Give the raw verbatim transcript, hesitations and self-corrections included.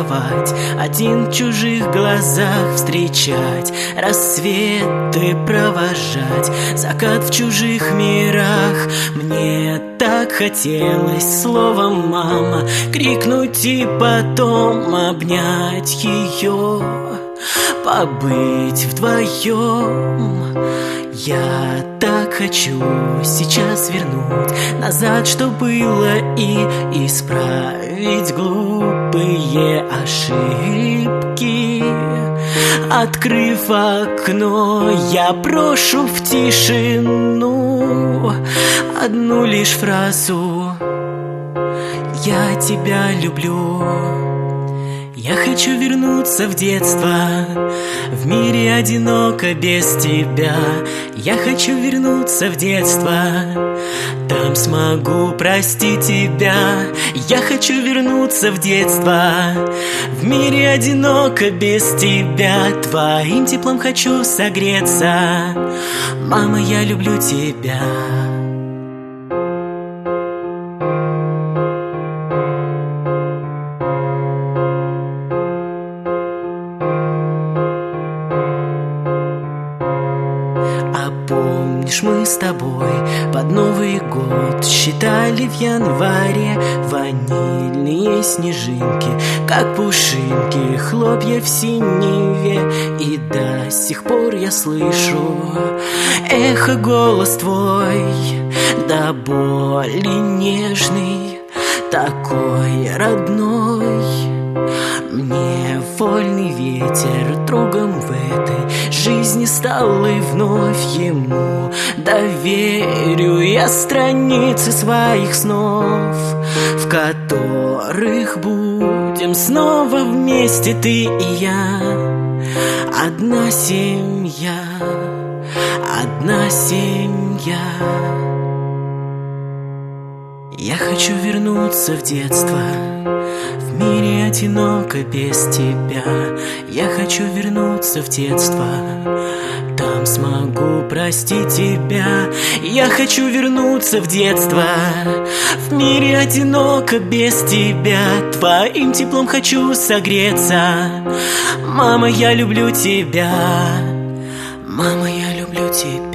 вставать, один в чужих глазах встречать, рассветы провожать, закат в чужих мирах. Мне так хотелось словом «мама» крикнуть и потом обнять ее, побыть вдвоем. Я так хочу сейчас вернуть назад, что было, и исправить глупые ошибки. Открыв окно, я брошу в тишину одну лишь фразу: я тебя люблю. Я хочу вернуться в детство, в мире одиноко без тебя. Я хочу вернуться в детство, там смогу простить тебя. Я хочу вернуться в детство, в мире одиноко без тебя. Твоим теплом хочу согреться, мама, я люблю тебя. Помнишь, мы с тобой под Новый год считали в январе ванильные снежинки, как пушинки, хлопья в синеве. И до сих пор я слышу эхо, голос твой, до боли нежный, такой родной. Мне вольный ветер другом в этой жизни стал, и вновь ему доверю я страницы своих снов, в которых будем снова вместе ты и я. Одна семья, одна семья. Я хочу вернуться в детство, в мире одиноко без тебя. Я хочу вернуться в детство, там смогу простить тебя. Я хочу вернуться в детство, в мире одиноко без тебя. Твоим теплом хочу согреться, мама, я люблю тебя. Мама, я люблю тебя.